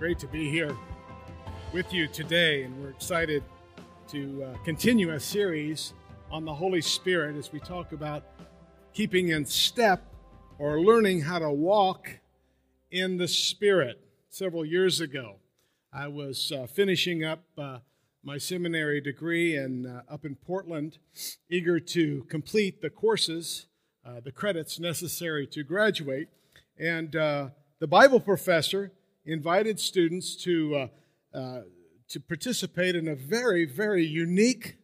Great to be here with you today, and we're excited to continue a series on the Holy Spirit as we talk about keeping in step or learning how to walk in the Spirit. Several years ago, I was finishing up my seminary degree up in Portland, eager to complete the courses, the credits necessary to graduate, and the Bible professor invited students to participate in a very, very unique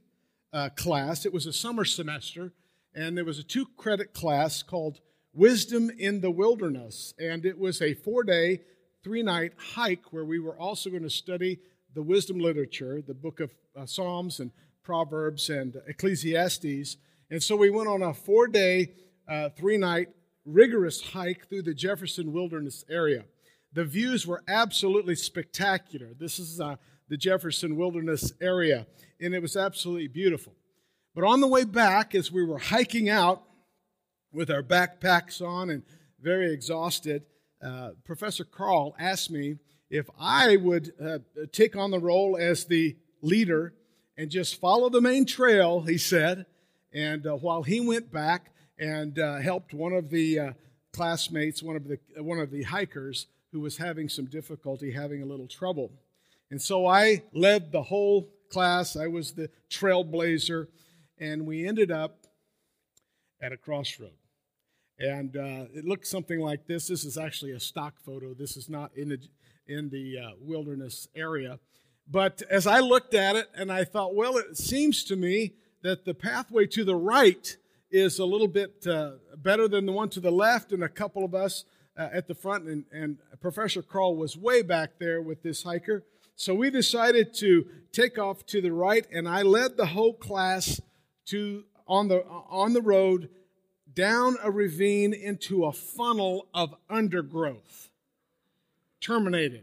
class. It was a summer semester, and there was a 2-credit class called Wisdom in the Wilderness, and it was a 4-day, 3-night hike where we were also going to study the wisdom literature, the book of Psalms and Proverbs and Ecclesiastes. And so we went on a 4-day, 3-night rigorous hike through the Jefferson Wilderness area. The views were absolutely spectacular. This is the Jefferson Wilderness area, and it was absolutely beautiful. But on the way back, as we were hiking out with our backpacks on and very exhausted, Professor Carl asked me if I would take on the role as the leader and just follow the main trail, he said, and while he went back and helped one of the classmates, one of the hikers, who was having some difficulty, having a little trouble. And so I led the whole class. I was the trailblazer, and we ended up at a crossroad. And it looked something like this. This is actually a stock photo. This is not in the wilderness area. But as I looked at it, and I thought, well, it seems to me that the pathway to the right is a little bit better than the one to the left, and a couple of us at the front, and Professor Carl was way back there with this hiker. So we decided to take off to the right, and I led the whole class on the road down a ravine into a funnel of undergrowth. Terminated.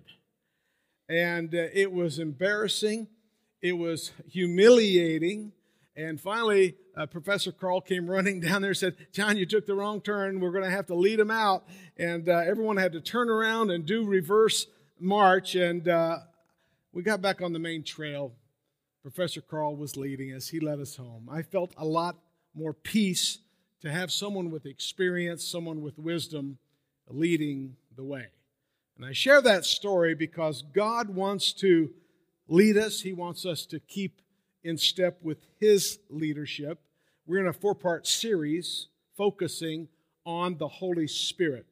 And it was embarrassing. It was humiliating. And finally, Professor Carl came running down there and said, "John, you took the wrong turn. We're going to have to lead him out." And everyone had to turn around and do reverse march. And we got back on the main trail. Professor Carl was leading us. He led us home. I felt a lot more peace to have someone with experience, someone with wisdom leading the way. And I share that story because God wants to lead us. He wants us to keep in step with His leadership. We're in a 4-part series focusing on the Holy Spirit.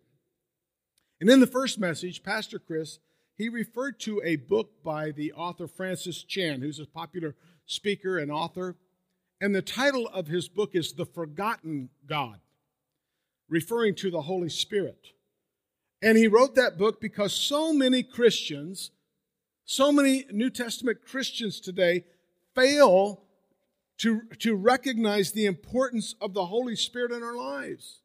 And in the first message, Pastor Chris, he referred to a book by the author Francis Chan, who's a popular speaker and author. And the title of his book is The Forgotten God, referring to the Holy Spirit. And he wrote that book because so many Christians, so many New Testament Christians today fail to recognize the importance of the Holy Spirit in our lives.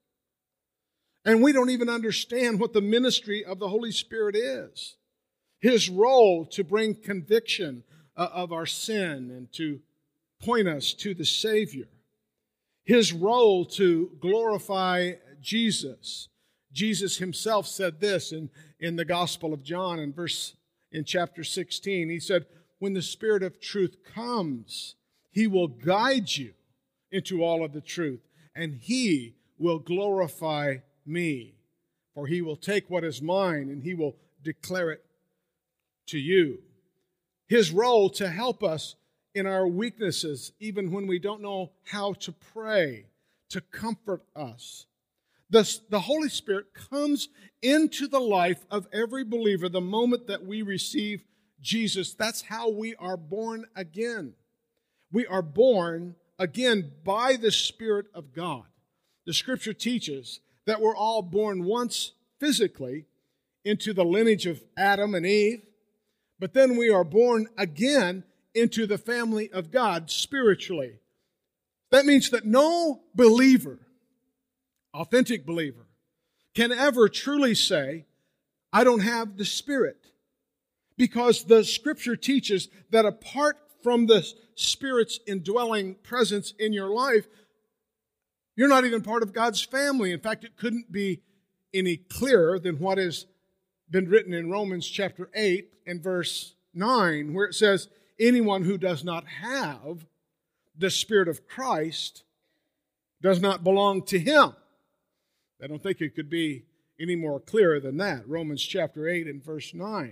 And we don't even understand what the ministry of the Holy Spirit is. His role to bring conviction of our sin and to point us to the Savior. His role to glorify Jesus. Jesus himself said this in the Gospel of John in chapter 16. He said, "When the Spirit of truth comes, He will guide you into all of the truth, and He will glorify me. For He will take what is mine, and He will declare it to you." His role to help us in our weaknesses, even when we don't know how to pray, to comfort us. The Holy Spirit comes into the life of every believer the moment that we receive Jesus. That's how we are born again. We are born again by the Spirit of God. The Scripture teaches that we're all born once physically into the lineage of Adam and Eve, but then we are born again into the family of God spiritually. That means that no believer, authentic believer, can ever truly say, "I don't have the Spirit." Because the Scripture teaches that apart from the Spirit's indwelling presence in your life, you're not even part of God's family. In fact, it couldn't be any clearer than what is been written in Romans chapter 8 and verse 9, where it says, anyone who does not have the Spirit of Christ does not belong to Him. I don't think it could be any more clearer than that. Romans chapter 8 and verse 9.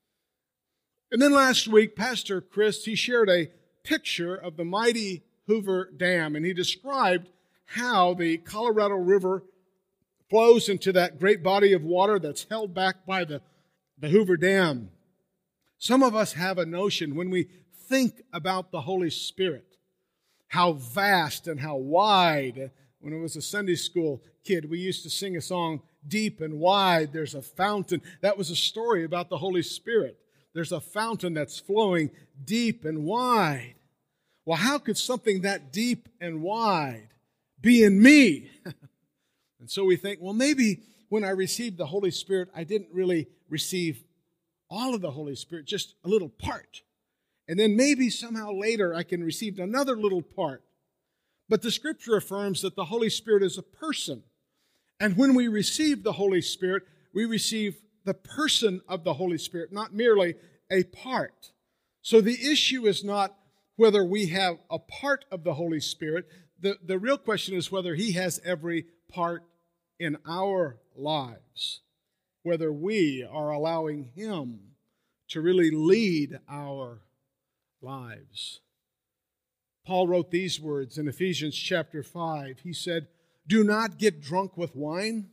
And then last week, Pastor Chris, he shared a picture of the mighty Hoover Dam, and he described how the Colorado River flows into that great body of water that's held back by the Hoover Dam. Some of us have a notion when we think about the Holy Spirit, how vast and how wide. When I was a Sunday school kid, we used to sing a song, Deep and Wide, There's a Fountain. That was a story about the Holy Spirit. There's a fountain that's flowing deep and wide. Well, how could something that deep and wide be in me? And so we think, well, maybe when I received the Holy Spirit, I didn't really receive all of the Holy Spirit, just a little part. And then maybe somehow later I can receive another little part. But the Scripture affirms that the Holy Spirit is a person. And when we receive the Holy Spirit, we receive the person of the Holy Spirit, not merely a part. So the issue is not whether we have a part of the Holy Spirit. The real question is whether He has every part in our lives, whether we are allowing Him to really lead our lives. Paul wrote these words in Ephesians chapter 5. He said, do not get drunk with wine,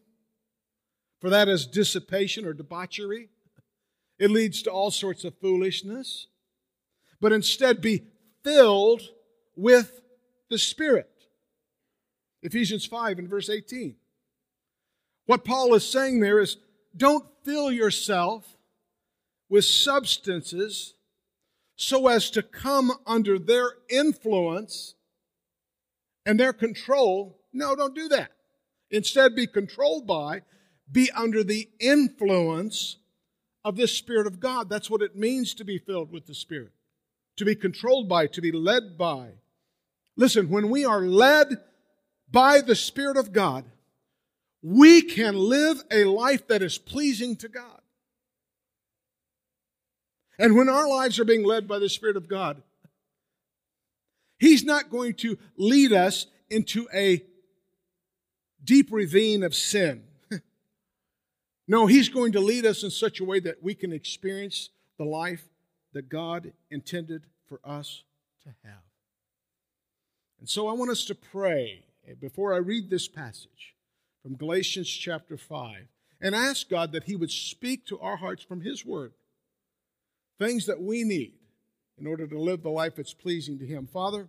for that is dissipation or debauchery. It leads to all sorts of foolishness. But instead be filled with the Spirit. Ephesians 5 and verse 18. What Paul is saying there is, don't fill yourself with substances so as to come under their influence and their control. No, don't do that. Instead, be controlled by, be under the influence of the Spirit of God. That's what it means to be filled with the Spirit. To be controlled by, to be led by. Listen, when we are led by the Spirit of God, we can live a life that is pleasing to God. And when our lives are being led by the Spirit of God, He's not going to lead us into a deep ravine of sin. No, He's going to lead us in such a way that we can experience the life that God intended for us to have. And so I want us to pray before I read this passage from Galatians chapter 5 and ask God that He would speak to our hearts from His Word, things that we need in order to live the life that's pleasing to Him. Father,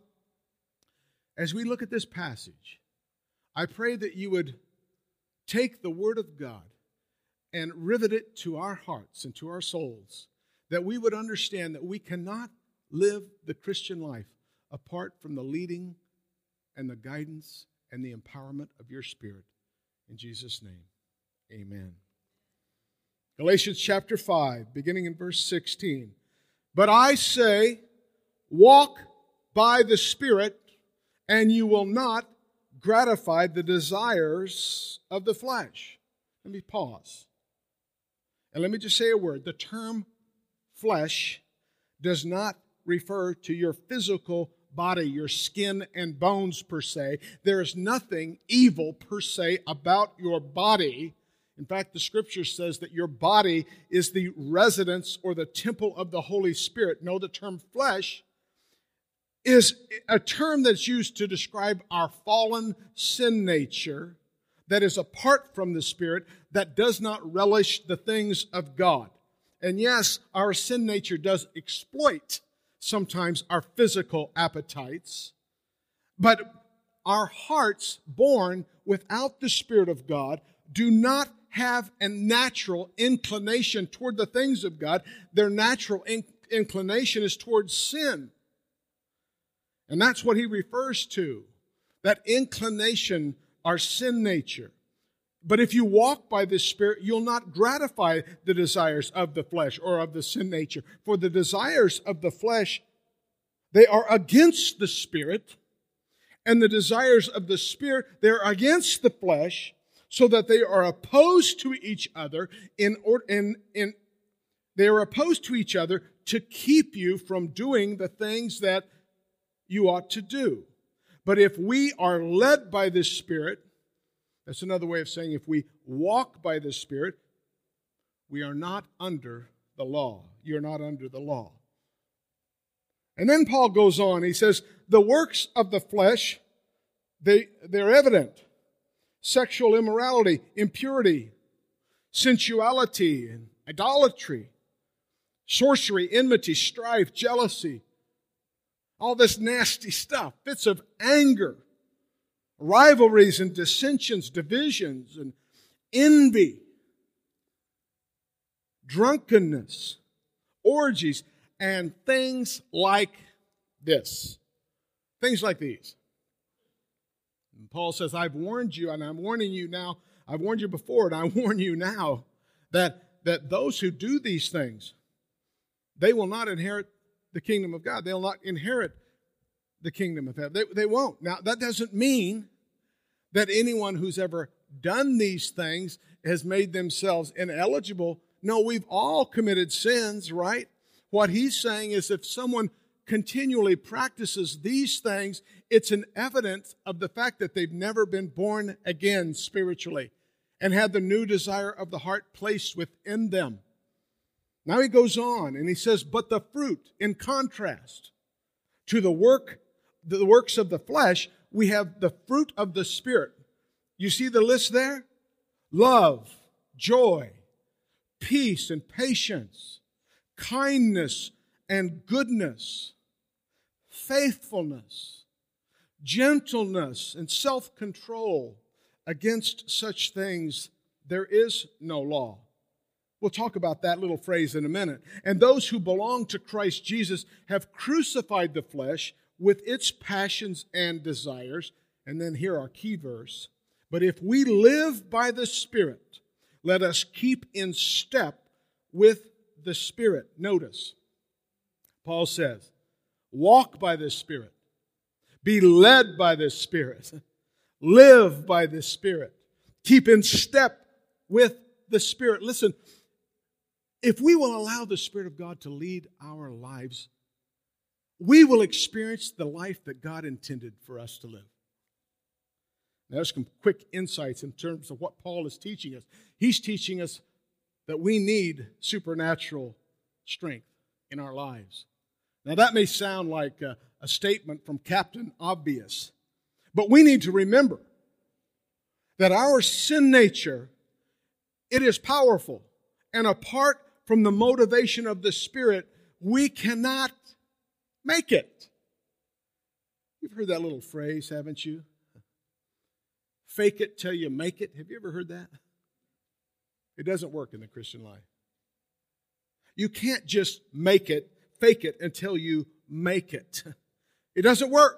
as we look at this passage, I pray that You would take the Word of God and rivet it to our hearts and to our souls, that we would understand that we cannot live the Christian life apart from the leading and the guidance and the empowerment of Your Spirit. In Jesus' name, amen. Galatians chapter 5, beginning in verse 16. But I say, walk by the Spirit, and you will not gratify the desires of the flesh. Let me pause. And let me just say a word. The term flesh does not refer to your physical body, your skin and bones per se. There is nothing evil per se about your body. In fact, the Scripture says that your body is the residence or the temple of the Holy Spirit. No, the term flesh is a term that's used to describe our fallen sin nature that is apart from the Spirit, that does not relish the things of God. And yes, our sin nature does exploit sometimes our physical appetites, but our hearts born without the Spirit of God do not have a natural inclination toward the things of God. Their natural inclination is towards sin. And that's what he refers to, that inclination, our sin nature. But if you walk by the Spirit, you'll not gratify the desires of the flesh or of the sin nature. For the desires of the flesh, they are against the Spirit, and the desires of the Spirit, they're against the flesh. so that they are opposed to each other they are opposed to each other to keep you from doing the things that you ought to do. But if we are led by the Spirit, that's another way of saying if we walk by the Spirit, we are not under the law. You're not under the law. And then Paul goes on. He says, the works of the flesh, they're evident. Sexual immorality, impurity, sensuality, and idolatry, sorcery, enmity, strife, jealousy, all this nasty stuff, fits of anger, rivalries and dissensions, divisions and envy, drunkenness, orgies, and things like this. Things like these. And Paul says, I've warned you, and I'm warning you now. I've warned you before, and I warn you now that those who do these things, they will not inherit the kingdom of God. They'll not inherit the kingdom of heaven. They won't. Now, that doesn't mean that anyone who's ever done these things has made themselves ineligible. No, we've all committed sins, right? What he's saying is if someone continually practices these things, it's an evidence of the fact that they've never been born again spiritually and had the new desire of the heart placed within them. Now he goes on and he says, but the fruit, in contrast to the works of the flesh, we have the fruit of the Spirit. You see the list there? Love, joy, peace and patience, kindness and goodness, faithfulness, gentleness and self-control. Against such things there is no law. We'll talk about that little phrase in a minute. And those who belong to Christ Jesus have crucified the flesh with its passions and desires. And then here our key verse. But if we live by the Spirit, let us keep in step with the Spirit. Notice, Paul says, walk by the Spirit. Be led by the Spirit. Live by the Spirit. Keep in step with the Spirit. Listen, if we will allow the Spirit of God to lead our lives, we will experience the life that God intended for us to live. Now, there's some quick insights in terms of what Paul is teaching us. He's teaching us that we need supernatural strength in our lives. Now, that may sound like a statement from Captain Obvious, but we need to remember that our sin nature, it is powerful, and apart from the motivation of the Spirit, we cannot make it. You've heard that little phrase, haven't you? Fake it till you make it. Have you ever heard that? It doesn't work in the Christian life. You can't just make it, fake it until you make it. It doesn't work.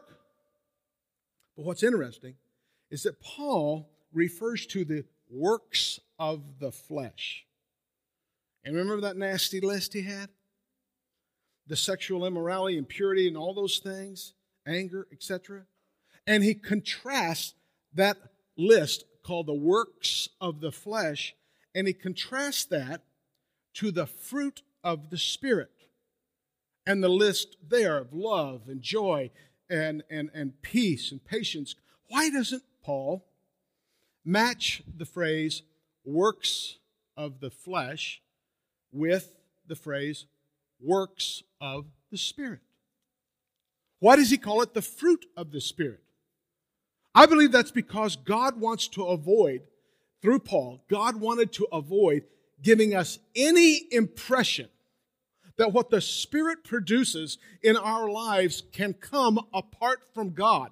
But what's interesting is that Paul refers to the works of the flesh. And remember that nasty list he had? The sexual immorality, impurity, and all those things, anger, etc. And he contrasts that list called the works of the flesh, and he contrasts that to the fruit of the Spirit. And the list there of love and joy and peace and patience. Why doesn't Paul match the phrase works of the flesh with the phrase works of the Spirit? Why does he call it the fruit of the Spirit? I believe that's because God wants to avoid, through Paul, God wanted to avoid giving us any impression that what the Spirit produces in our lives can come apart from God.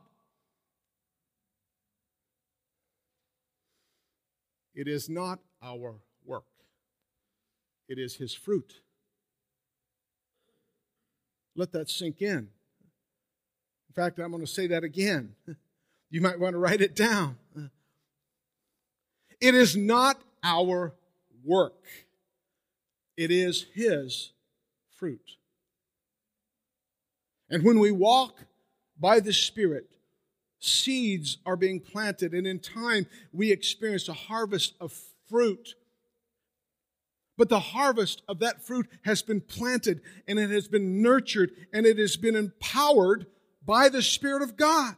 It is not our work. It is His fruit. Let that sink in. In fact, I'm going to say that again. You might want to write it down. It is not our work. It is His fruit. And when we walk by the Spirit, seeds are being planted, and in time we experience a harvest of fruit. But the harvest of that fruit has been planted, and it has been nurtured, and it has been empowered by the Spirit of God.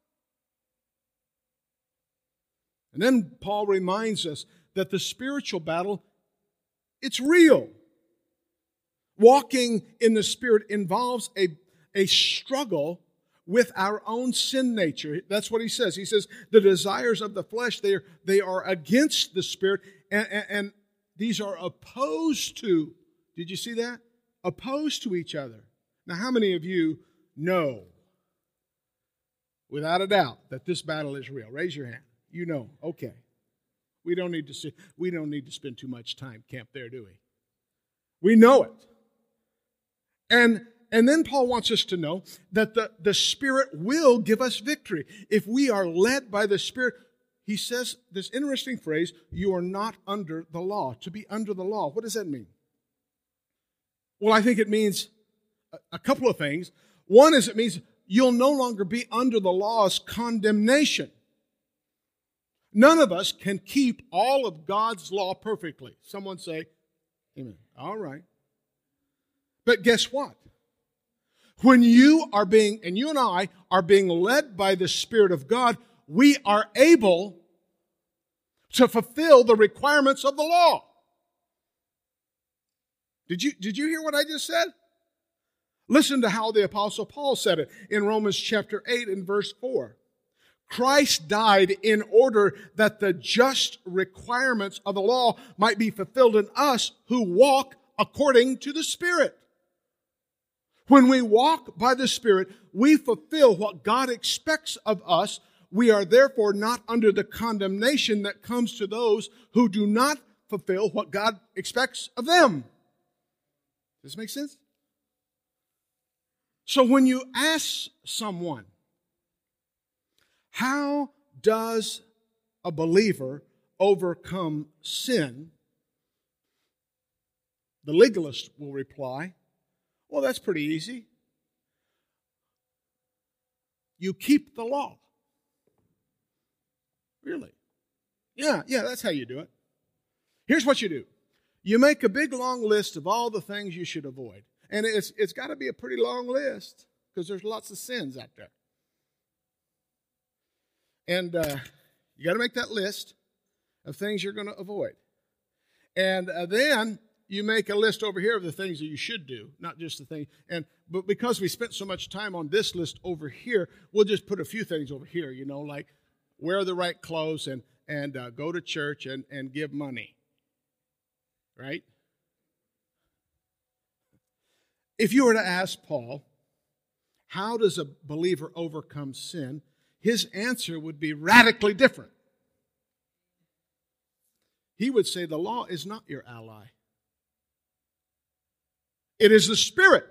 And then Paul reminds us that the spiritual battle, it's real. Walking in the Spirit involves a struggle with our own sin nature. That's what he says. He says the desires of the flesh, they are against the Spirit, and these are opposed to, did you see that? Opposed to each other. Now, how many of you know, without a doubt, that this battle is real? Raise your hand. You know. Okay. We don't need to spend too much time camped there, do we? We know it. And then Paul wants us to know that the Spirit will give us victory. If we are led by the Spirit, he says this interesting phrase, you are not under the law. To be under the law, what does that mean? Well, I think it means a couple of things. One is it means you'll no longer be under the law's condemnation. None of us can keep all of God's law perfectly. Someone say, amen. All right. But guess what? When you and I are being led by the Spirit of God, we are able to fulfill the requirements of the law. Did you hear what I just said? Listen to how the Apostle Paul said it in Romans chapter 8 and verse 4. Christ died in order that the just requirements of the law might be fulfilled in us who walk according to the Spirit. When we walk by the Spirit, we fulfill what God expects of us. We are therefore not under the condemnation that comes to those who do not fulfill what God expects of them. Does this make sense? So when you ask someone, how does a believer overcome sin? The legalist will reply, well, that's pretty easy. You keep the law. Really? Yeah, that's how you do it. Here's what you do. You make a big long list of all the things you should avoid. And it's got to be a pretty long list because there's lots of sins out there. And you got to make that list of things you're going to avoid. And then you make a list over here of the things that you should do, not just the thing. But because we spent so much time on this list over here, we'll just put a few things over here, like wear the right clothes and go to church and give money. Right? If you were to ask Paul, how does a believer overcome sin? His answer would be radically different. He would say the law is not your ally. It is the Spirit.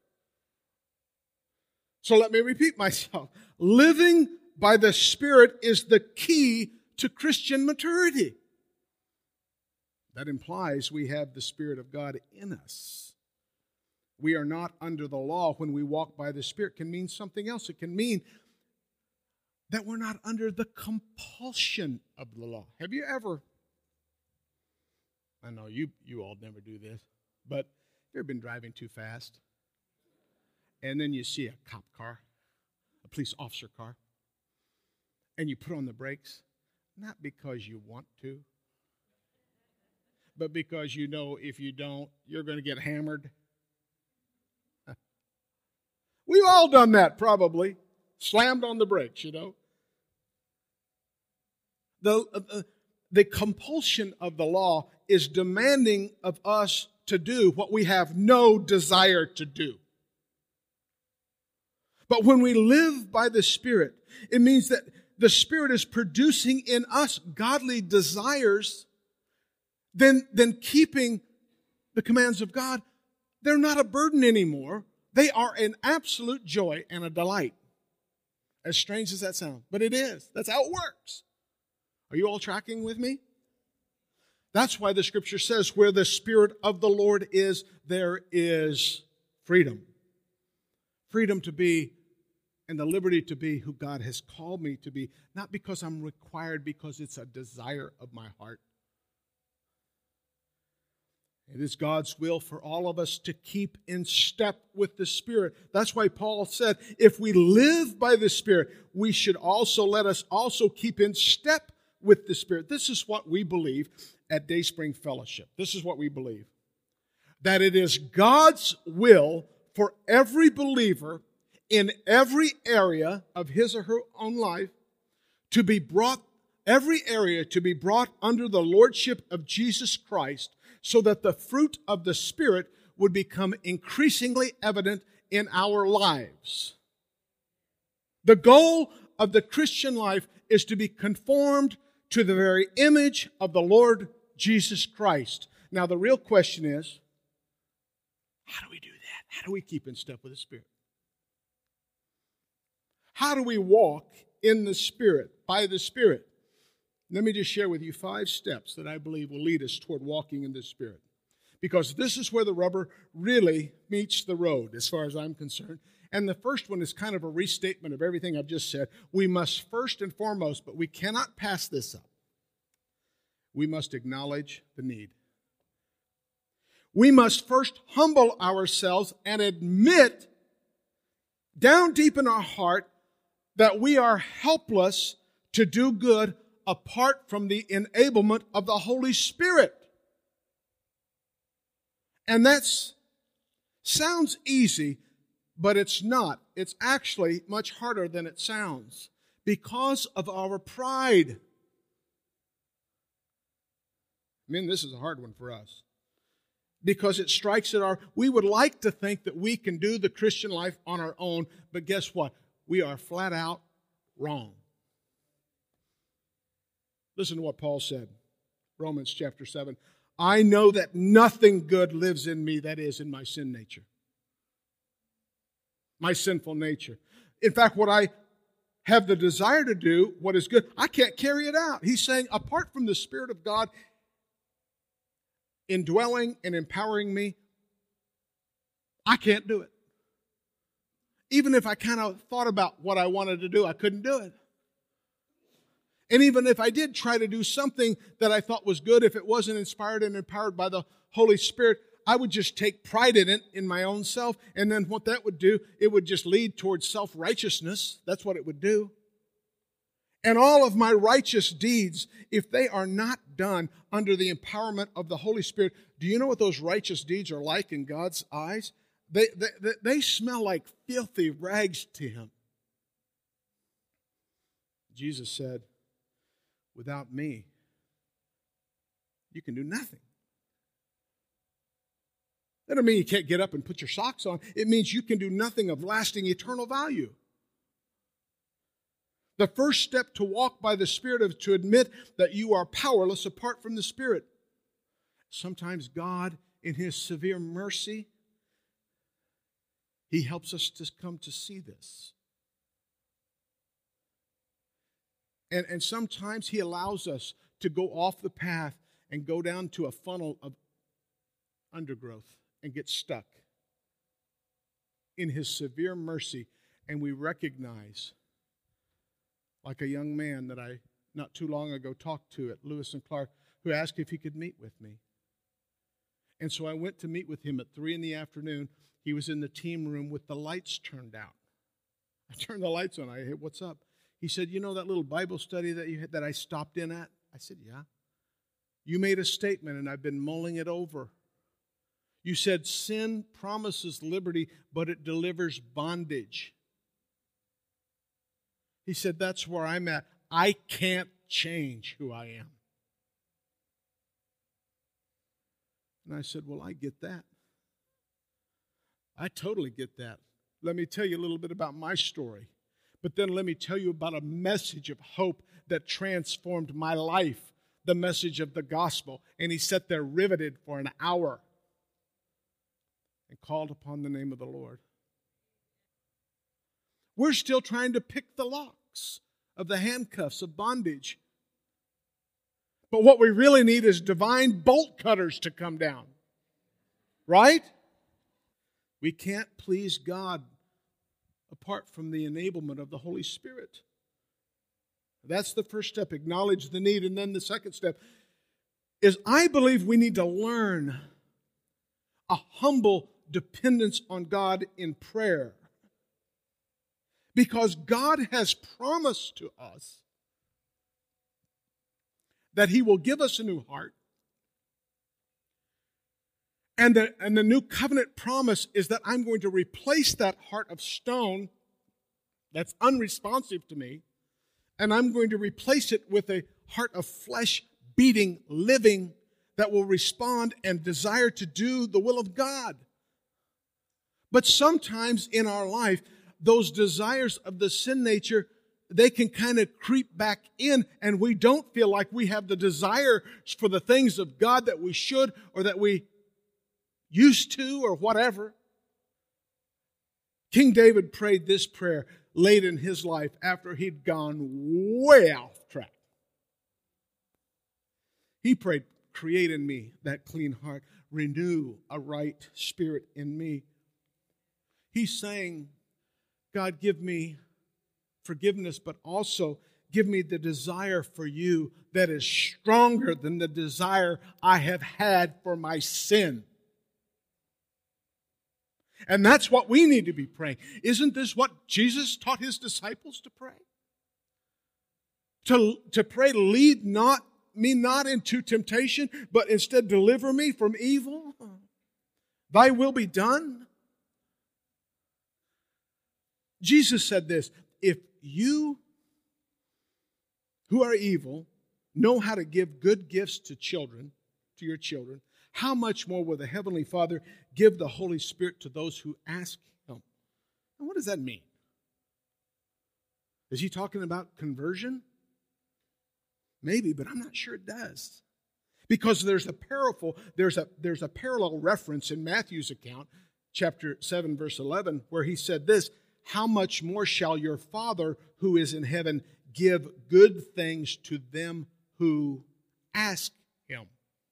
So let me repeat myself. Living by the Spirit is the key to Christian maturity. That implies we have the Spirit of God in us. We are not under the law when we walk by the Spirit. It can mean something else. It can mean that we're not under the compulsion of the law. Have you ever, I know you all never do this, but you ever been driving too fast? And then you see a cop car, a police officer car, and you put on the brakes, not because you want to, but because you know if you don't, you're going to get hammered. We've all done that, probably. Slammed on the brakes, The compulsion of the law is demanding of us to do what we have no desire to do. But when we live by the Spirit, it means that the Spirit is producing in us godly desires, then keeping the commands of God. They're not a burden anymore. They are an absolute joy and a delight. As strange as that sounds, but it is. That's how it works. Are you all tracking with me? That's why the Scripture says, where the Spirit of the Lord is, there is freedom. Freedom to be and the liberty to be who God has called me to be, not because I'm required, because it's a desire of my heart. It is God's will for all of us to keep in step with the Spirit. That's why Paul said, if we live by the Spirit, we should also let us also keep in step with the Spirit. This is what we believe at Dayspring Fellowship. This is what we believe. That it is God's will for every believer in every area of his or her own life to be brought, every area to be brought under the lordship of Jesus Christ, so that the fruit of the Spirit would become increasingly evident in our lives. The goal of the Christian life is to be conformed to the very image of the Lord Jesus Christ. Now, the real question is, how do we do that? How do we keep in step with the Spirit? How do we walk in the Spirit, by the Spirit? Let me just share with you 5 steps that I believe will lead us toward walking in the Spirit. Because this is where the rubber really meets the road, as far as I'm concerned. And the first one is kind of a restatement of everything I've just said. We must first and foremost, but we cannot pass this up, we must acknowledge the need. We must first humble ourselves and admit down deep in our heart that we are helpless to do good apart from the enablement of the Holy Spirit. And that sounds easy, but it's not. It's actually much harder than it sounds because of our pride. Men, this is a hard one for us because it strikes at we would like to think that we can do the Christian life on our own, but guess what? We are flat out wrong. Listen to what Paul said, Romans chapter 7. I know that nothing good lives in me, that is, in my sin nature. My sinful nature. In fact, what I have the desire to do, what is good, I can't carry it out. He's saying, apart from the Spirit of God indwelling and empowering me, I can't do it. Even if I kind of thought about what I wanted to do, I couldn't do it. And even if I did try to do something that I thought was good, if it wasn't inspired and empowered by the Holy Spirit, I would just take pride in it, in my own self. And then what that would do, it would just lead towards self-righteousness. That's what it would do. And all of my righteous deeds, if they are not done under the empowerment of the Holy Spirit, do you know what those righteous deeds are like in God's eyes? They smell like filthy rags to Him. Jesus said, without me, you can do nothing. That doesn't mean you can't get up and put your socks on. It means you can do nothing of lasting eternal value. The first step to walk by the Spirit is to admit that you are powerless apart from the Spirit. Sometimes God, in His severe mercy, He helps us to come to see this. And sometimes He allows us to go off the path and go down to a funnel of undergrowth and get stuck in His severe mercy. And we recognize, like a young man that I not too long ago talked to at Lewis and Clark, who asked if he could meet with me. And so I went to meet with him at 3 p.m. He was in the team room with the lights turned out. I turned the lights on. I said, "What's up?" He said, "You know that little Bible study that you had, that I stopped in at?" I said, "Yeah." "You made a statement and I've been mulling it over. You said sin promises liberty, but it delivers bondage." He said, "That's where I'm at. I can't change who I am." And I said, "Well, I get that. I totally get that. Let me tell you a little bit about my story. But then let me tell you about a message of hope that transformed my life, the message of the gospel." And he sat there riveted for an hour and called upon the name of the Lord. We're still trying to pick the locks of the handcuffs of bondage. But what we really need is divine bolt cutters to come down. Right? We can't please God apart from the enablement of the Holy Spirit. That's the first step, acknowledge the need. And then the second step is I believe we need to learn a humble dependence on God in prayer. Because God has promised to us that He will give us a new heart. And the new covenant promise is that I'm going to replace that heart of stone that's unresponsive to me, and I'm going to replace it with a heart of flesh, beating, living, that will respond and desire to do the will of God. But sometimes in our life, those desires of the sin nature, they can kind of creep back in, and we don't feel like we have the desire for the things of God that we should or that we used to or whatever. King David prayed this prayer late in his life after he'd gone way off track. He prayed, create in me that clean heart, renew a right spirit in me. He's saying, God, give me forgiveness, but also give me the desire for you that is stronger than the desire I have had for my sin. And that's what we need to be praying. Isn't this what Jesus taught His disciples to pray? To pray, lead me not into temptation, but instead deliver me from evil. Thy will be done. Jesus said this, if you who are evil know how to give good gifts to your children, how much more will the Heavenly Father give the Holy Spirit to those who ask Him? And what does that mean? Is He talking about conversion? Maybe, but I'm not sure it does. Because there's a parallel reference in Matthew's account, chapter 7, verse 11, where He said this, how much more shall your Father who is in heaven give good things to them who ask Him?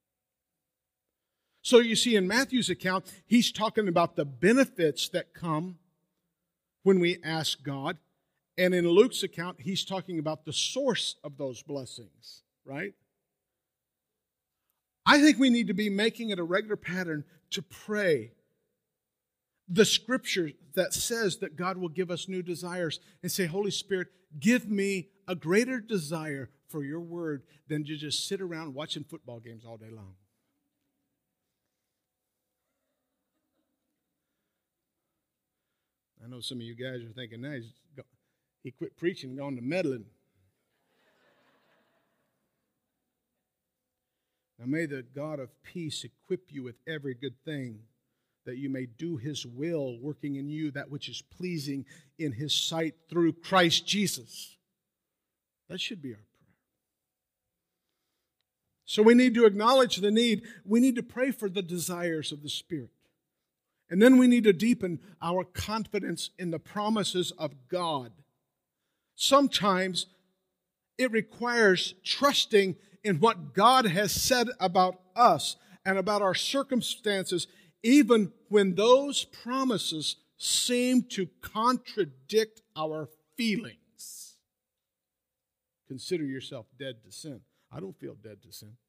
So you see, in Matthew's account, he's talking about the benefits that come when we ask God. And in Luke's account, he's talking about the source of those blessings, right? I think we need to be making it a regular pattern to pray the scripture that says that God will give us new desires and say, Holy Spirit, give me a greater desire for your word than to just sit around watching football games all day long. I know some of you guys are thinking, now he quit preaching and gone to meddling. Now may the God of peace equip you with every good thing, that you may do His will, working in you that which is pleasing in His sight through Christ Jesus. That should be our prayer. So we need to acknowledge the need. We need to pray for the desires of the Spirit. And then we need to deepen our confidence in the promises of God. Sometimes it requires trusting in what God has said about us and about our circumstances, even when those promises seem to contradict our feelings. Consider yourself dead to sin. I don't feel dead to sin.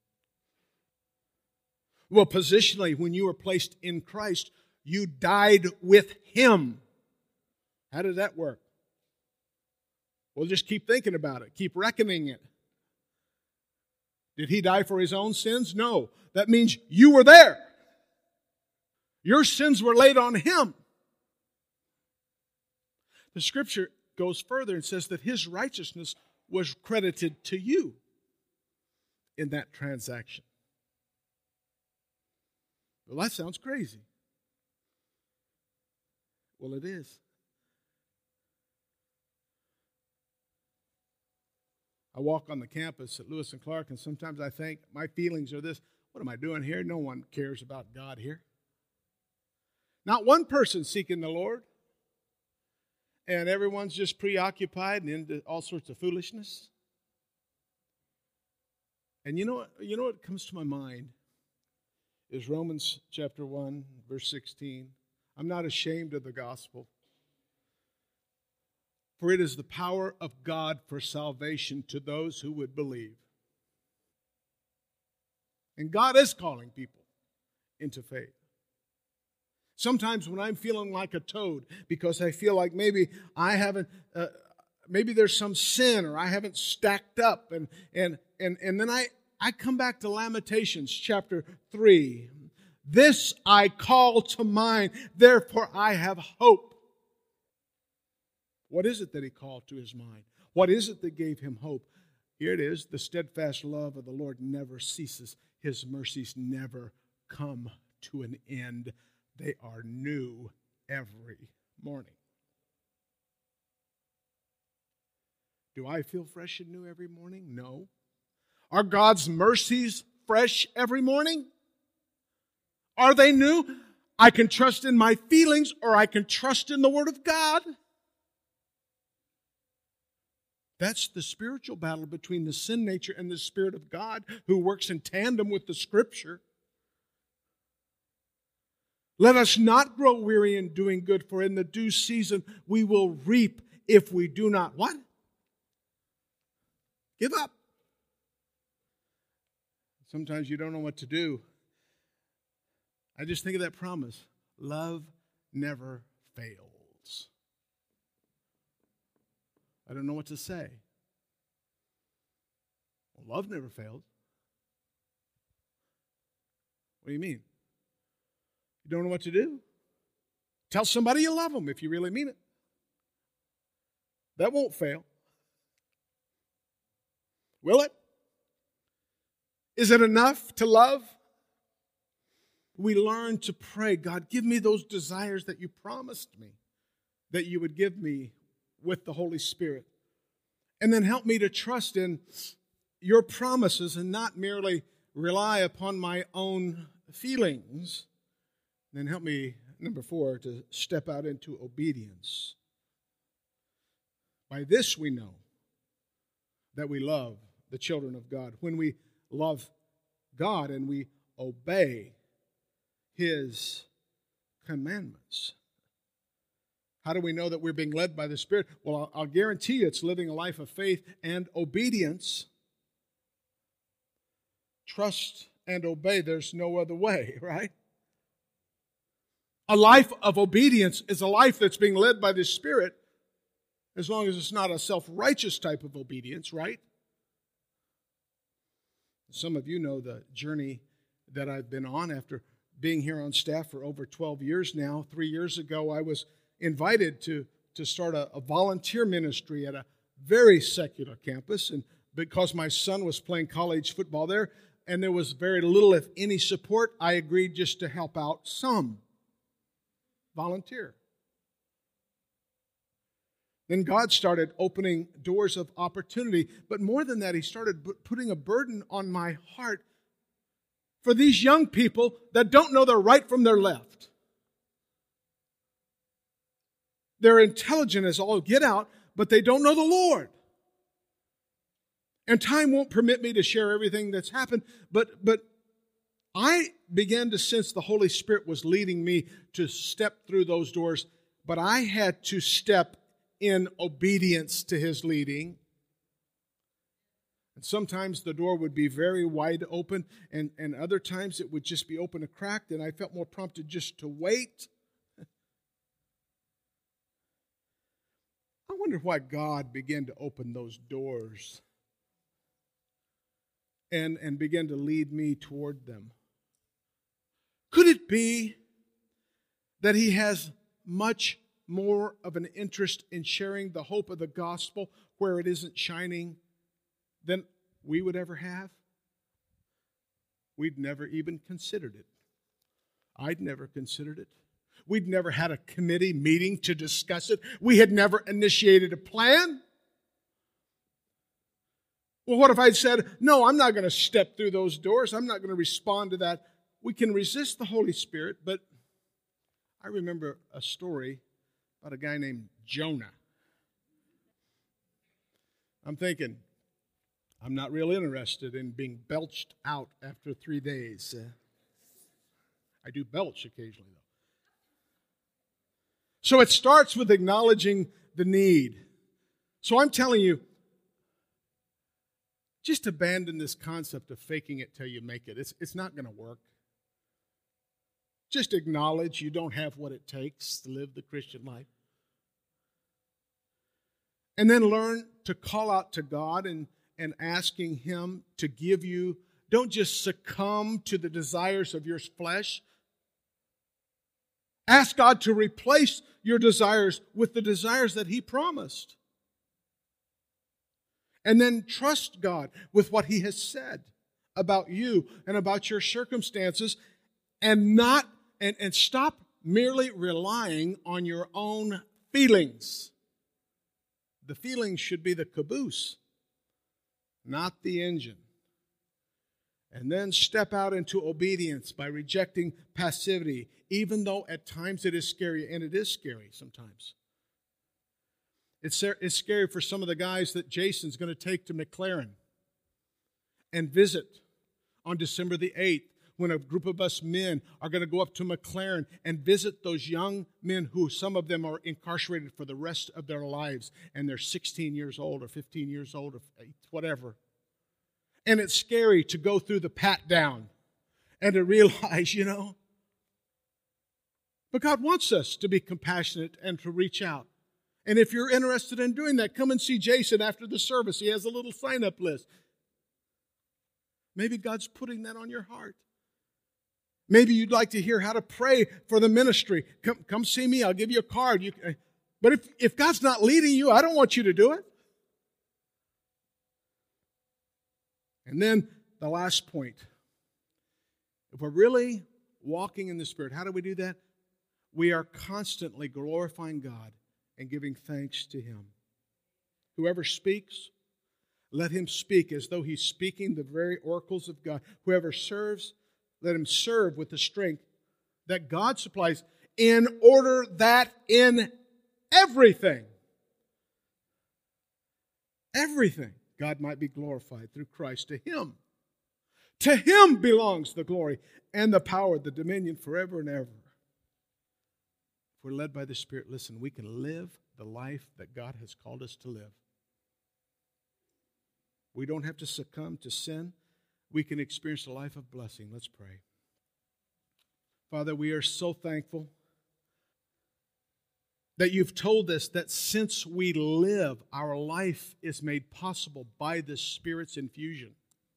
Well, positionally, when you were placed in Christ, you died with Him. How did that work? Well, just keep thinking about it. Keep reckoning it. Did He die for His own sins? No. That means you were there. Your sins were laid on Him. The Scripture goes further and says that His righteousness was credited to you in that transaction. Well, that sounds crazy. Well, it is. I walk on the campus at Lewis and Clark, and sometimes I think my feelings are this, what am I doing here? No one cares about God here. Not one person seeking the Lord. And everyone's just preoccupied and into all sorts of foolishness. And you know what comes to my mind is Romans chapter 1, verse 16. I'm not ashamed of the gospel, For it is the power of God for salvation to those who would believe. And God is calling people into faith. Sometimes when I'm feeling like a toad because I feel like maybe I haven't, maybe there's some sin or I haven't stacked up, and then I come back to Lamentations chapter 3. This I call to mind, therefore I have hope. What is it that he called to his mind? What is it that gave him hope? Here it is. The steadfast love of the Lord never ceases. His mercies never come to an end. They are new every morning. Do I feel fresh and new every morning? No. Are God's mercies fresh every morning? Are they new? I can trust in my feelings or I can trust in the Word of God. That's the spiritual battle between the sin nature and the Spirit of God, who works in tandem with the Scripture. Let us not grow weary in doing good, for in the due season we will reap if we do not what? Give up. Sometimes you don't know what to do. I just think of that promise. Love never fails. I don't know what to say. Well, love never fails. What do you mean? You don't know what to do? Tell somebody you love them if you really mean it. That won't fail. Will it? Is it enough to love? We learn to pray, God, give me those desires that you promised me, that you would give me with the Holy Spirit. And then help me to trust in your promises and not merely rely upon my own feelings. And then help me, number 4, to step out into obedience. By this we know that we love the children of God. When we love God and we obey His commandments. How do we know that we're being led by the Spirit? Well, I'll guarantee you it's living a life of faith and obedience. Trust and obey. There's no other way, right? A life of obedience is a life that's being led by the Spirit, as long as it's not a self-righteous type of obedience, right? Some of you know the journey that I've been on after being here on staff for over 12 years now. 3 years ago, I was invited to start a volunteer ministry at a very secular campus, and because my son was playing college football there, and there was very little, if any, support, I agreed just to help out some. Volunteer. Then God started opening doors of opportunity, but more than that, He started putting a burden on my heart for these young people that don't know their right from their left. They're intelligent as all get out, but they don't know the Lord. And time won't permit me to share everything that's happened, but I began to sense the Holy Spirit was leading me to step through those doors, but I had to step in obedience to His leading. And sometimes the door would be very wide open, and other times it would just be open a crack, and I felt more prompted just to wait. I wonder why God began to open those doors and began to lead me toward them. Could it be that He has much more of an interest in sharing the hope of the gospel where it isn't shining than we would ever have? We'd never even considered it. I'd never considered it. We'd never had a committee meeting to discuss it. We had never initiated a plan. Well, what if I'd said, no, I'm not going to step through those doors. I'm not going to respond to that. We can resist the Holy Spirit, but I remember a story about a guy named Jonah. I'm thinking, I'm not real interested in being belched out after 3 days. I do belch occasionally, though. So it starts with acknowledging the need. So I'm telling you, just abandon this concept of faking it till you make it. It's not going to work. Just acknowledge you don't have what it takes to live the Christian life. And then learn to call out to God and asking Him to give you. Don't just succumb to the desires of your flesh. Ask God to replace your desires with the desires that He promised. And then trust God with what He has said about you and about your circumstances, and stop merely relying on your own feelings. The feelings should be the caboose, not the engine. And then step out into obedience by rejecting passivity, even though at times it is scary, and it is scary sometimes. It's scary for some of the guys that Jason's going to take to McLaren and visit on December the 8th, when a group of us men are going to go up to McLaren and visit those young men who, some of them are incarcerated for the rest of their lives, and they're 16 years old or 15 years old or whatever. And it's scary to go through the pat down and to realize, but God wants us to be compassionate and to reach out. And if you're interested in doing that, come and see Jason after the service. He has a little sign-up list. Maybe God's putting that on your heart. Maybe you'd like to hear how to pray for the ministry. Come see me. I'll give you a card. But if God's not leading you, I don't want you to do it. And then the last point. If we're really walking in the Spirit, how do we do that? We are constantly glorifying God and giving thanks to Him. Whoever speaks, let him speak as though he's speaking the very oracles of God. Whoever serves, let him serve with the strength that God supplies, in order that in everything, God might be glorified through Christ. To Him belongs the glory and the power, the dominion forever and ever. If we're led by the Spirit, listen, we can live the life that God has called us to live. We don't have to succumb to sin. We can experience a life of blessing. Let's pray. Father, we are so thankful that You've told us that since we live, our life is made possible by the Spirit's infusion.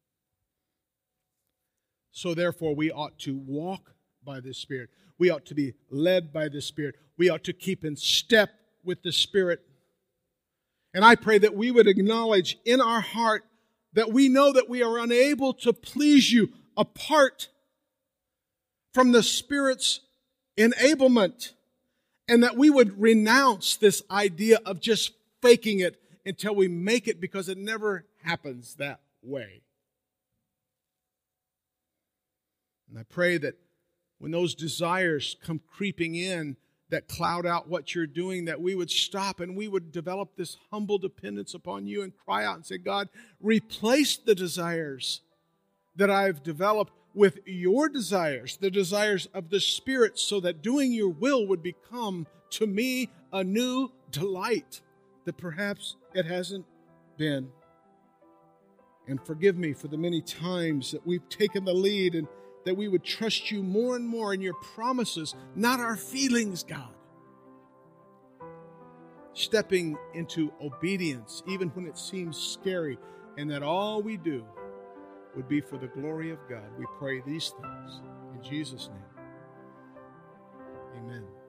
So therefore, we ought to walk by the Spirit. We ought to be led by the Spirit. We ought to keep in step with the Spirit. And I pray that we would acknowledge in our heart that we know that we are unable to please You apart from the Spirit's enablement, and that we would renounce this idea of just faking it until we make it, because it never happens that way. And I pray that when those desires come creeping in that cloud out what You're doing, that we would stop and we would develop this humble dependence upon You and cry out and say, God, replace the desires that I've developed with Your desires, the desires of the Spirit, so that doing Your will would become to me a new delight that perhaps it hasn't been. And forgive me for the many times that we've taken the lead, and that we would trust You more and more in Your promises, not our feelings, God. Stepping into obedience, even when it seems scary, and that all we do would be for the glory of God. We pray these things in Jesus' name. Amen.